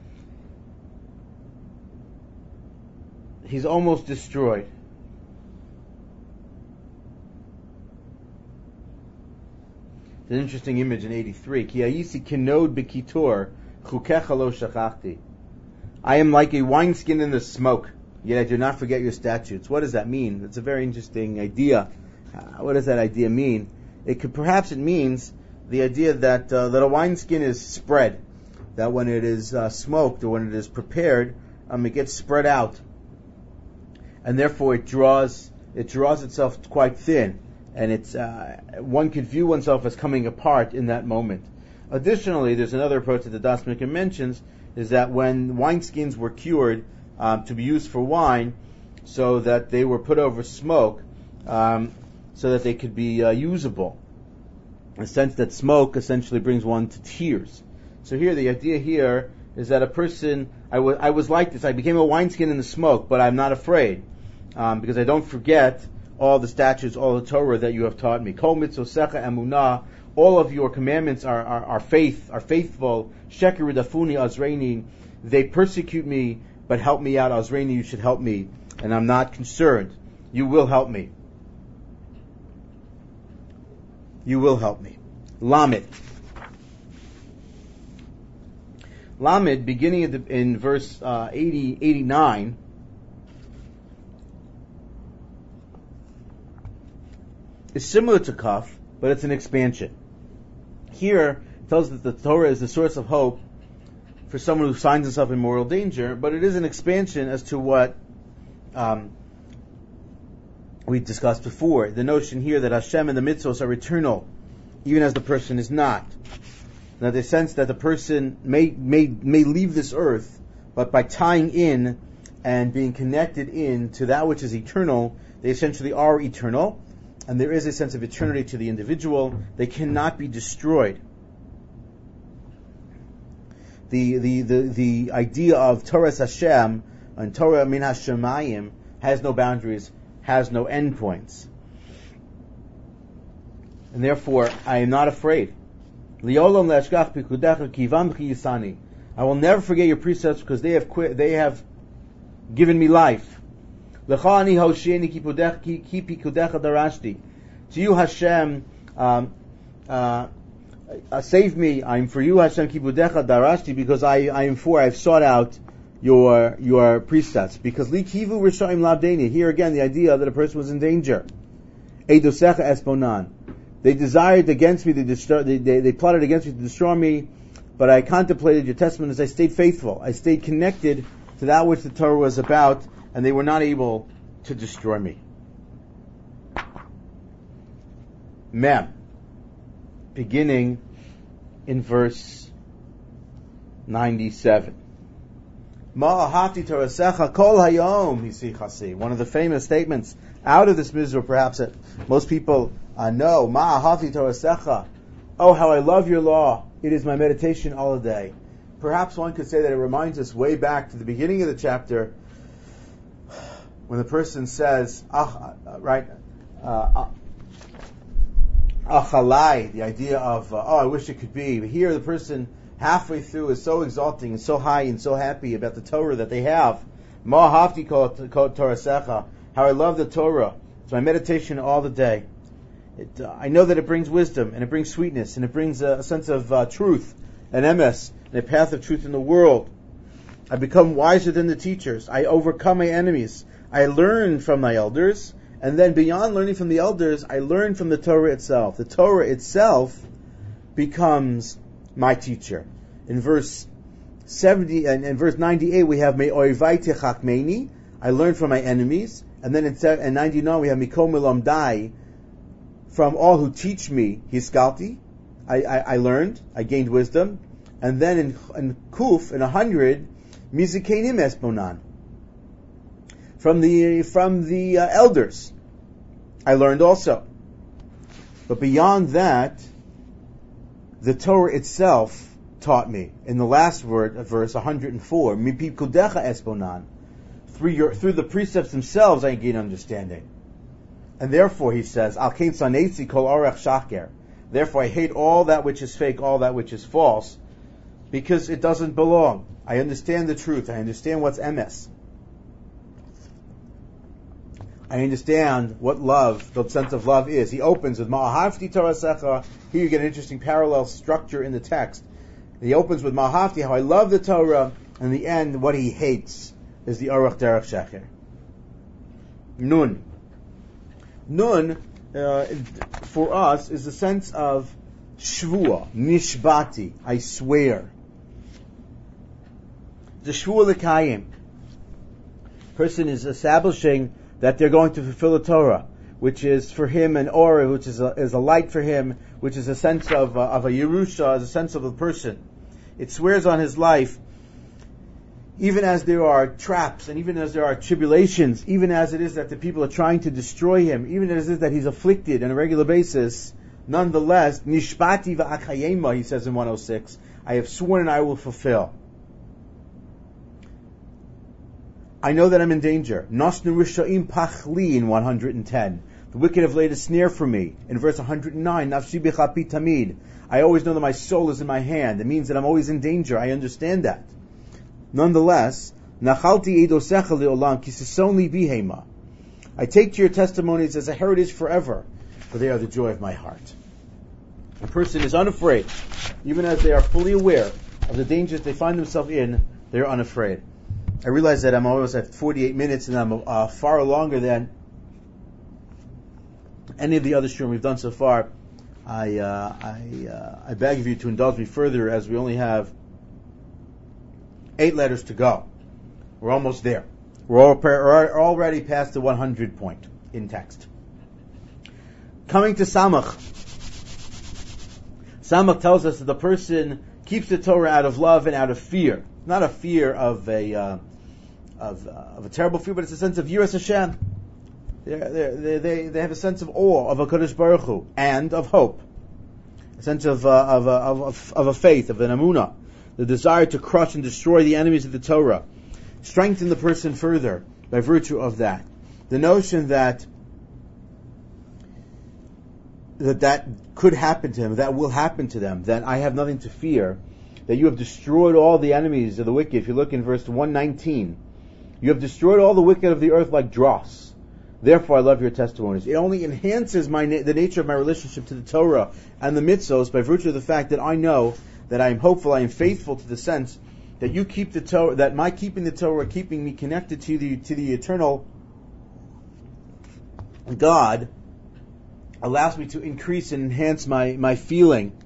He's almost destroyed. It's an interesting image in 83. Ki ayisi kinod bekitor chukecha lo shachachti. I am like a wineskin in the smoke, yet I do not forget your statutes. What does that mean? It's a very interesting idea. What does that idea mean? It means the idea that a wineskin is spread, that when it is smoked or when it is prepared, it gets spread out, and therefore it draws itself quite thin, and it's one could view oneself as coming apart in that moment. Additionally, there's another approach that the Das Mikra mentions, is that when wineskins were cured to be used for wine, so that they were put over smoke, so that they could be usable. In the sense that smoke essentially brings one to tears. So here, the idea here is that a person, I was like this, I became a wineskin in the smoke, but I'm not afraid, because I don't forget all the statutes, all the Torah that you have taught me. Kol mitzosecha emunah, all of your commandments are faithful. Sheker udafuni azreini, they persecute me, but help me out. Azreini, you should help me, and I'm not concerned. You will help me. You will help me. Lamed. Lamed, beginning in verse 89, is similar to Kaf, but it's an expansion. Here, it tells that the Torah is the source of hope for someone who finds himself in moral danger, but it is an expansion as to what we discussed before. The notion here that Hashem and the mitzvos are eternal, even as the person is not. Now, the sense that the person may leave this earth, but by tying in and being connected in to that which is eternal, they essentially are eternal, and there is a sense of eternity to the individual. They cannot be destroyed. The idea of Torah Hashem and Torah min Hashemayim has no boundaries, has no endpoints, and therefore I am not afraid. I will never forget your precepts because they have given me life. To you, Hashem, save me. I'm for you, Hashem, kipudecha darashti, because I've sought out your precepts. Because li kivu rishayim labdeni. Here again, the idea that a person was in danger. Eidosecha esponan. They desired against me, they plotted against me to destroy me, but I contemplated your testimony as I stayed faithful. I stayed connected to that which the Torah was about, and they were not able to destroy me. Mem, beginning in verse 97. Ma'ahati Torasecha kol hayom hisichasi. One of the famous statements out of this Mizrah, perhaps that most people know. Ma'ahati Torasecha. Oh, how I love your law. It is my meditation all the day. Perhaps one could say that it reminds us way back to the beginning of the chapter, when the person says, achalai, the idea of, I wish it could be. But here the person halfway through is so exalting and so high and so happy about the Torah that they have. Ma hafti kol Torasecha, how I love the Torah. It's my meditation all the day. I know that it brings wisdom, and it brings sweetness, and it brings a sense of truth, and emes, and a path of truth in the world. I become wiser than the teachers. I overcome my enemies. I learn from my elders, and then beyond learning from the elders, I learn from the Torah itself. The Torah itself becomes my teacher. In verse 70 and in verse 98, we have Me'oivai techakmeini, I learn from my enemies, and then in 99 we have Mikom Elamdai, from all who teach me, Hiskalti, I learned, I gained wisdom, and then in Kuf, in 100, Mizikenim Esponan, from the elders, I learned also. But beyond that, the Torah itself taught me. In the last verse 104, Mipip Kudecha Esponan, through the precepts themselves I gain understanding. And therefore, he says, Al Kain Sanetzi Kol Orech Shaker. Therefore, I hate all that which is fake, all that which is false, because it doesn't belong. I understand the truth. I understand what's emes. I understand what love, the sense of love is. He opens with Ma'ahavti Torasecha. Here you get an interesting parallel structure in the text. He opens with Ma'ahavti, how I love the Torah, and the end, what he hates, is the Orech Derech Sheker. Nun. Nun, for us, is a sense of Shvua, Nishbati, I swear. The Shvua L'Kayim. Person is establishing that they're going to fulfill the Torah, which is for him an aura, which is a light for him, which is a sense of a Yerusha, is a sense of a person. It swears on his life, even as there are traps, and even as there are tribulations, even as it is that the people are trying to destroy him, even as it is that he's afflicted on a regular basis, nonetheless, Nishbati va'akayema, he says in 106, I have sworn and I will fulfill. I know that I'm in danger. Nasnu Risha'im Pachli in 110. The wicked have laid a snare for me. In verse 109, Nafshi Bichapi Tamid. I always know that my soul is in my hand. It means that I'm always in danger. I understand that. Nonetheless, Nachalti Eidosecha Le'olam Kisisoni Bihema. I take to your testimonies as a heritage forever, for they are the joy of my heart. A person is unafraid. Even as they are fully aware of the dangers they find themselves in, they are unafraid. I realize that I'm almost at 48 minutes and I'm far longer than any of the other shurim we've done so far. I beg of you to indulge me further as we only have 8 letters to go. We're almost there. We're already past the 100 point in text. Coming to Samach. Samach tells us that the person keeps the Torah out of love and out of fear. Not a fear of a terrible fear, but it's a sense of Yiras Hashem. They have a sense of awe of a Kadosh Baruch Hu and of hope, a sense of a faith, of an amunah, the desire to crush and destroy the enemies of the Torah, strengthen the person further by virtue of that. The notion that could happen to him, that will happen to them, that I have nothing to fear, that you have destroyed all the enemies of the wicked. If you look in verse 119, you have destroyed all the wicked of the earth like dross. Therefore I love your testimonies. It only enhances the nature of my relationship to the Torah and the mitzvos by virtue of the fact that I know that I am hopeful, I am faithful to the sense that you keep the Torah, that my keeping the Torah, keeping me connected to the eternal God, allows me to increase and enhance my feeling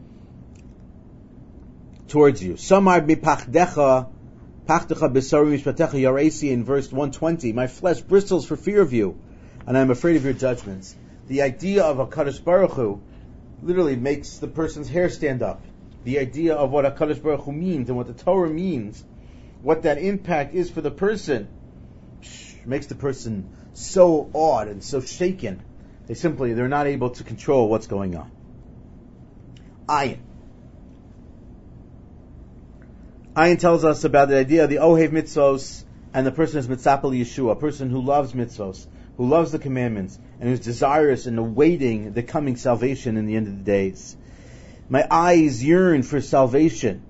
towards you. Samar mipachdecha pachtecha besari mishpatecha yaresi in verse 120. My flesh bristles for fear of you, and I am afraid of your judgments. The idea of a Kadosh Baruch Hu literally makes the person's hair stand up. The idea of what a Kadosh Baruch Hu means and what the Torah means, what that impact is for the person, makes the person so awed and so shaken. They're not able to control what's going on. Ayin. Ayin tells us about the idea of the Ohev Mitzvos and the person is Mitzapel Yeshua, a person who loves mitzvos, who loves the commandments, and who is desirous and awaiting the coming salvation in the end of the days. My eyes yearn for salvation.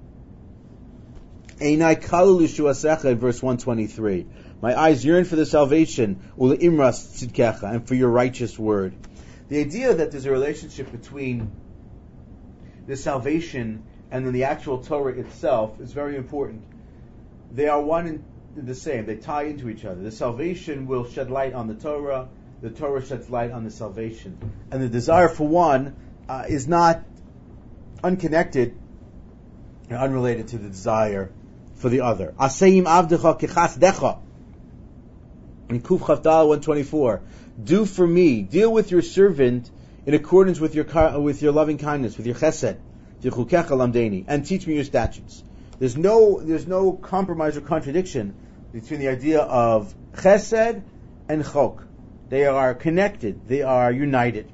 Einai kalu l'shuasecha, in verse 123. My eyes yearn for the salvation, ule'imras tzidkecha, and for your righteous word. The idea that there's a relationship between the salvation and then the actual Torah itself is very important. They are one and the same. They tie into each other. The salvation will shed light on the Torah sheds light on the salvation. And the desire for one is not unconnected and unrelated to the desire for the other. Aseim avdecha kechasdecha. In Kuf Chavdal 124, do for me, deal with your servant in accordance with your loving kindness, with your chesed, and teach me your statutes. There's no compromise or contradiction between the idea of chesed and chok. They are connected. They are united.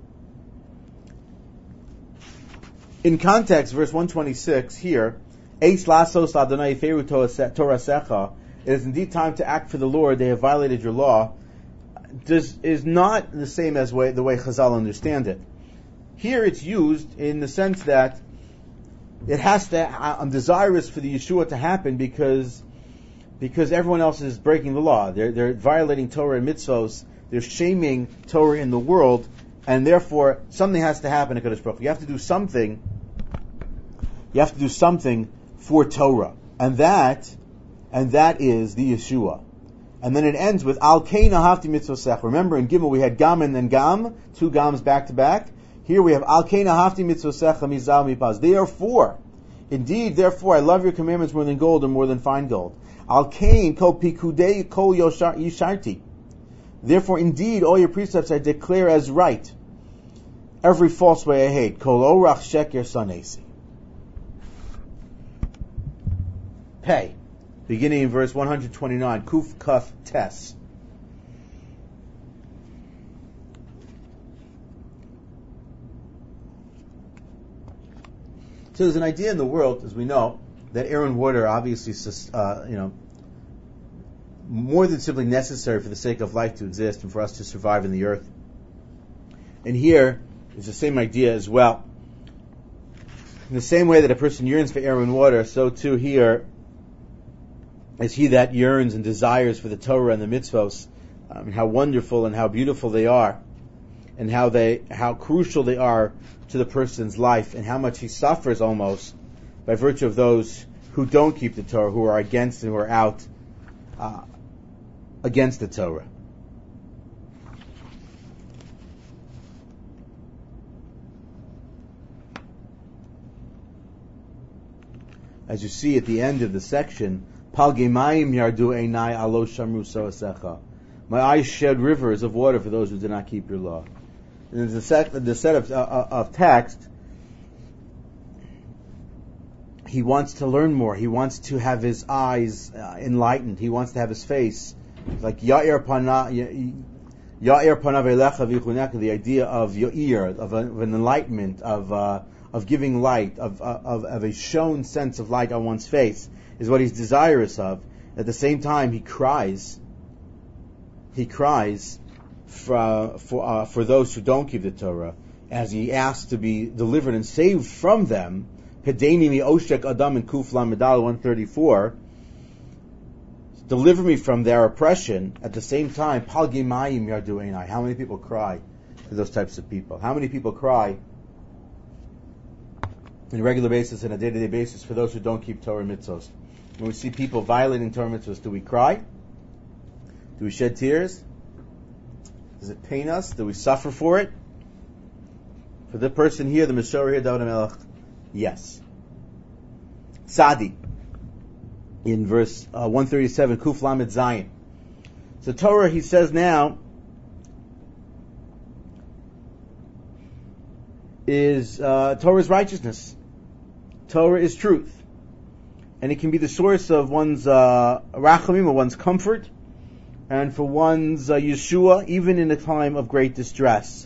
In context, verse 126 here, Eis lasos Adonai feru Torasecha, it is indeed time to act for the Lord. They have violated your law. Is not the same as the way Chazal understand it. Here it's used in the sense that it has to. I'm desirous for the Yeshua to happen because everyone else is breaking the law. They're violating Torah and mitzvos. They're shaming Torah in the world, and therefore something has to happen. HaKadosh Baruch Hu. You have to do something. You have to do something for Torah, and that is the Yeshua. And then it ends with Al Kain Ahavti Mitzvosech. Remember in Gimel we had Gam and then Gam, two Gams back to back. Here we have Al Kain Ahavti Mitzvosech Mizal Mipaz. Therefore, indeed, therefore, I love your commandments more than gold and more than fine gold. Al Kain Ko Pikudei Ko Yisharti. Therefore, indeed, all your precepts I declare as right. Every false way I hate. Kol Orach Sheker Sanesi. Pay. Beginning in verse 129, Kuf Kaf Tes. So there's an idea in the world, as we know, that air and water are obviously, more than simply necessary for the sake of life to exist and for us to survive in the earth. And here is the same idea as well. In the same way that a person yearns for air and water, so too here is he that yearns and desires for the Torah and the mitzvos, how wonderful and how beautiful they are, and how crucial they are to the person's life, and how much he suffers almost by virtue of those who don't keep the Torah, who are against and who are out against the Torah. As you see at the end of the section, Pal Gemayim yardu einai alo shamru soasecha. My eyes shed rivers of water for those who did not keep your law. And the set of text, he wants to learn more. He wants to have his eyes enlightened. He wants to have his face like Ya'ir Panav Elecha V'Yichuneka, the idea of Ya'ir, of an enlightenment, of giving light, of a shown sense of light on one's face, is what he's desirous of. At the same time, he cries for those who don't keep the Torah, as he asks to be delivered and saved from them. Pedeni mi oshek adam in Kuf Lamedal 134. Deliver me from their oppression. At the same time, Pal Gemayim yardu einai. How many people cry for those types of people? How many people cry on a regular basis, on a day-to-day basis, for those who don't keep Torah mitzvos? When we see people violating Torah mitzvos, do we cry? Do we shed tears? Does it pain us? Do we suffer for it? For the person here, the Meshorah here, David HaMelech, yes. Tzadi, in verse 137, Kuf Lamed Zayin. So Torah, he says now, Torah is righteousness. Torah is truth. And it can be the source of one's rachamim, or one's comfort, and for one's Yeshua, even in a time of great distress.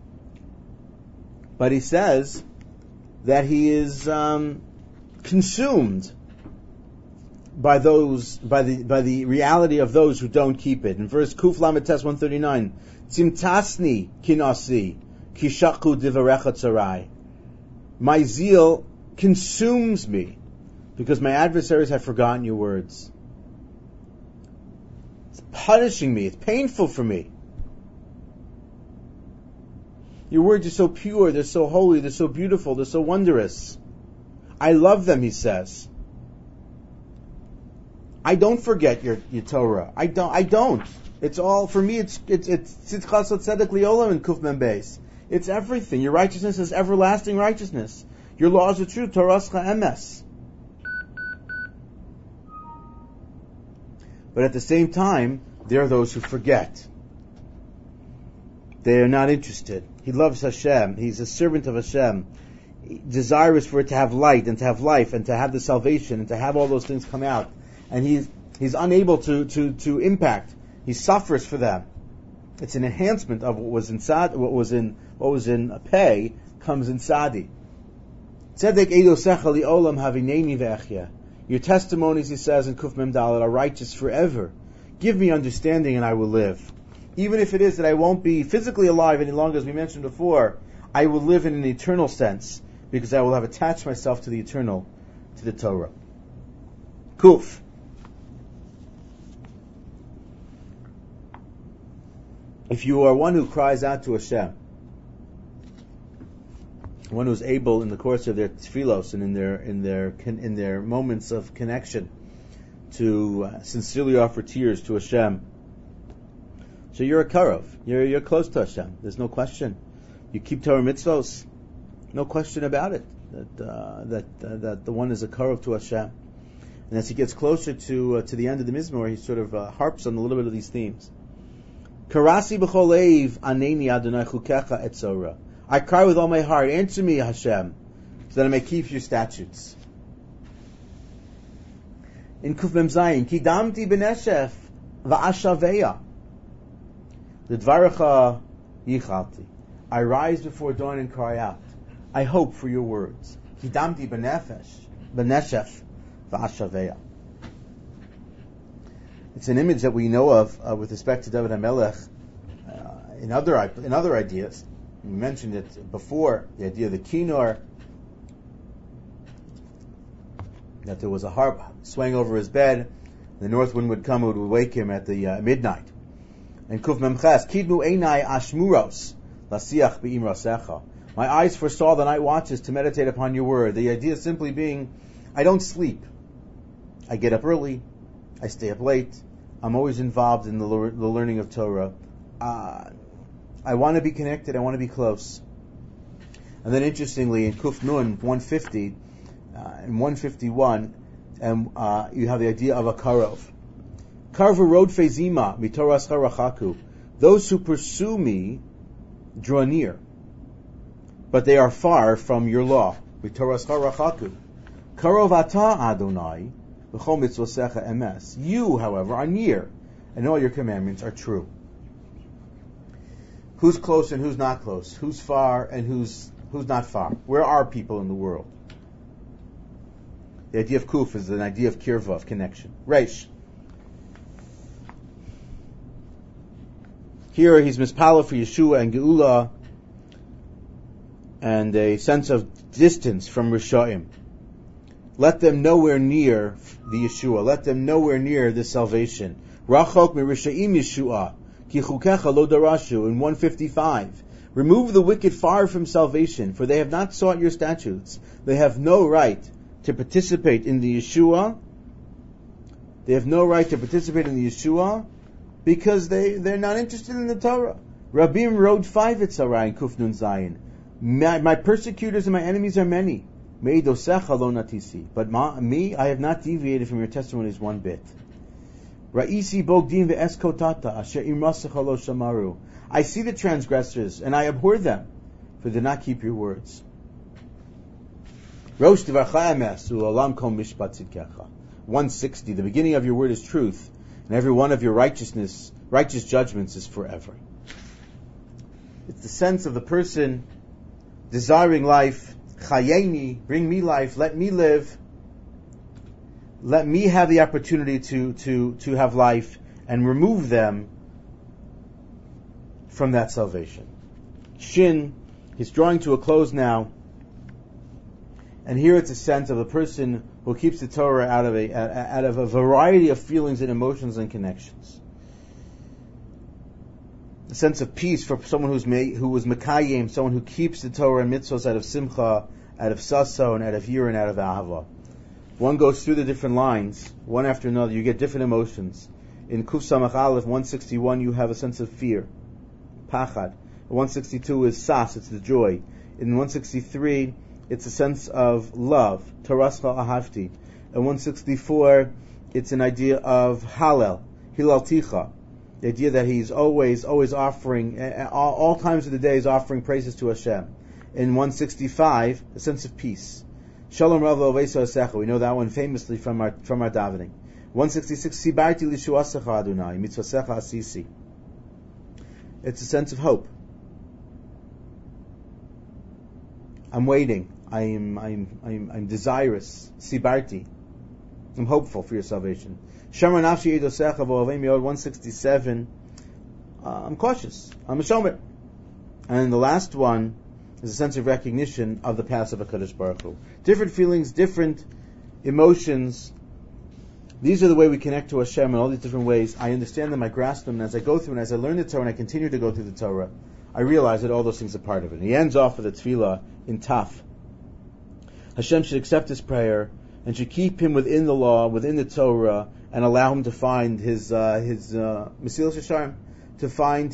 But he says that he is consumed by the reality of those who don't keep it. In verse Kuf Lametes 139, Tzimtasni kinasi kishaku divarecha tzarai. My zeal consumes me because my adversaries have forgotten your words. It's punishing me. It's painful for me. Your words are so pure, they're so holy, they're so beautiful, they're so wondrous. I love them, he says. I don't forget your Torah. I don't. It's all, for me, it's Tzidchas Tzedek Liolam in Kuf Mem Beis. It's everything. Your righteousness is everlasting righteousness. Your laws are true. Torascha emes. But at the same time, there are those who forget. They are not interested. He loves Hashem. He's a servant of Hashem. Desirous for it to have light and to have life and to have the salvation and to have all those things come out. And he's unable to impact. He suffers for them. It's an enhancement of what was in Pei comes in Sadi. Tzedek edosecha li'olam havineni ve'echya. Your testimonies, he says in Kuf Mem Dalet, are righteous forever. Give me understanding and I will live. Even if it is that I won't be physically alive any longer, as we mentioned before, I will live in an eternal sense, because I will have attached myself to the eternal, to the Torah. Kuf. If you are one who cries out to Hashem, one who is able in the course of their tefillos and in their moments of connection to sincerely offer tears to Hashem, so you're a karov. You're close to Hashem. There's no question. You keep Torah mitzvos, no question about it. That the one is a karov to Hashem. And as he gets closer to the end of the Mizmor, he sort of harps on a little bit of these themes. Karasi b'choleiv aneni Adonai chukecha etzora. I cry with all my heart, answer me, Hashem, so that I may keep your statutes. In Kuf Mem Zayin, Kidamti b'neshef va'ashaveya. L'dvarecha yichalti. I rise before dawn and cry out. I hope for your words. Kidamti b'neshef va'ashaveya. It's an image that we know of with respect to David HaMelech in other ideas. We mentioned it before, the idea of the Kinor, that there was a harp swaying over his bed, the north wind would come, it would wake him at the midnight. And Kuf Mem Ches, Kidmu Einai Ashmuros, Lasiach Be'im Rasecha. My eyes foresaw the night watches to meditate upon your word. The idea simply being, I don't sleep. I get up early, I stay up late, I'm always involved in the learning of Torah. I want to be connected, I want to be close. And then interestingly, in Kuf Nun 150 and 151, you have the idea of a karov. Karvu road fezima mitoras harachaku. Those who pursue me draw near, but they are far from your law. Mitoras harachaku. Karov ata Adonai v'chol mitzvosecha emes. You, however, are near, and all your commandments are true. Who's close and who's not close? Who's far and who's not far? Where are people in the world? The idea of kuf is an idea of kirva, of connection. Reish. Here he's mispala for Yeshua and Geula and a sense of distance from Rishaim. Let them nowhere near the Yeshua. Let them nowhere near the salvation. Rachok mi Rishaim Yeshua. Ki chukecha lo darashu in 155. Remove the wicked far from salvation, for they have not sought your statutes. They have no right to participate in the Yeshua. They have no right to participate in the Yeshua because they're not interested in the Torah. Rabim wrote 5 Etzarai in Kuf Nun Zayin. My persecutors and my enemies are many. Meidosecha lo natisi. But me, I have not deviated from your testimonies one bit. Ra'isi bogdim ve'eskotata asher imrasecha lo shamaru. I see the transgressors and I abhor them, for they did not keep your words. Rosh divarcha emes u'olam kol mishpat tzidkecha. 160. The beginning of your word is truth, and every one of your righteous judgments is forever. It's the sense of the person desiring life. Chayeni, bring me life, let me live. let me have the opportunity to have life, and remove them from that salvation. Shin, he's drawing to a close now, and here it's a sense of a person who keeps the Torah out of a variety of feelings and emotions and connections. A sense of peace for someone who was Mekayim, someone who keeps the Torah and mitzvos out of simcha, out of saso, and out of yira, and out of ahava. One goes through the different lines, one after another, you get different emotions. In Kuf Samach Aleph 161, you have a sense of fear, pachad. 162 is sas, it's the joy. In 163, it's a sense of love, tarascha ahavti. In 164, it's an idea of halel, hilalticha. The idea that he's always offering, all times of the day is offering praises to Hashem. In 165, a sense of peace. Shalom Rav Loveso Asecha. We know that one famously from our davening. 166, Sibarti Lishuasecha Adonai, Mitzvasecha Asisi. It's a sense of hope. I'm waiting. I'm desirous. Sibarti. I'm hopeful for your salvation. Shamar Nafshi Eidosecha V'Ovei Me'od 167. I'm cautious. I'm a shomer. And the last one is a sense of recognition of the past of HaKadosh Baruch Hu. Different feelings, different emotions. These are the way we connect to Hashem in all these different ways. I understand them, I grasp them, and as I go through and as I learn the Torah and I continue to go through the Torah, I realize that all those things are part of it. And he ends off with a tefillah in Taf. Hashem should accept his prayer and should keep him within the law, within the Torah, and allow him to find his Mesilas Yesharim, to find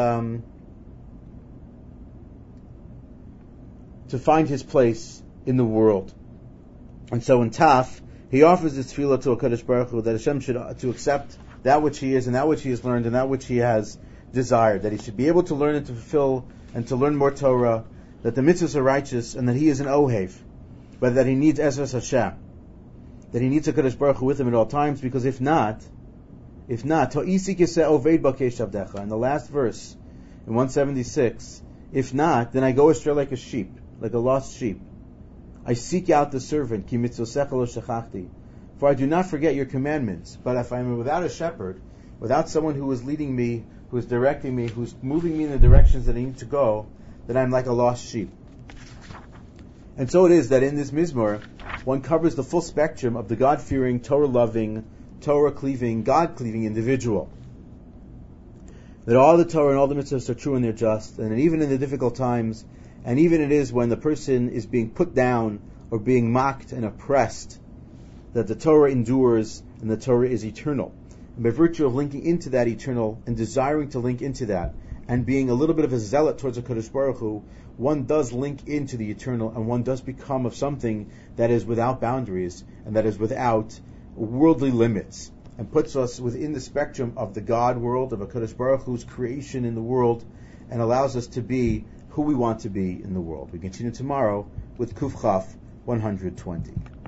his place in the world. And so in Taf, he offers this tefillah to HaKadosh Baruch Hu that Hashem should to accept that which he is and that which he has learned and that which he has desired, that he should be able to learn and to fulfill and to learn more Torah, that the mitzvahs are righteous and that he is an Ohev, but that he needs Ezras Hashem, that he needs HaKadosh Baruch Hu with him at all times, because if not, To'isi kiseh oved b'kesh avdecha, in the last verse, in 176, if not, then I go astray like a sheep, like a lost sheep. I seek out the servant, ki mitzvosecha lo shechachti, for I do not forget your commandments. But if I am without a shepherd, without someone who is leading me, who is directing me, who is moving me in the directions that I need to go, then I'm like a lost sheep. And so it is that in this Mizmor, one covers the full spectrum of the God-fearing, Torah-loving, Torah-cleaving, God-cleaving individual. That all the Torah and all the mitzvahs are true and they're just, and even in the difficult times, and even it is when the person is being put down or being mocked and oppressed, that the Torah endures and the Torah is eternal. And by virtue of linking into that eternal and desiring to link into that, and being a little bit of a zealot towards HaKadosh Baruch Hu, one does link into the eternal, and one does become of something that is without boundaries, and that is without worldly limits, and puts us within the spectrum of the God world, of HaKadosh Baruch Hu's creation in the world, and allows us to be who we want to be in the world. We continue tomorrow with Kuf Chaf 120.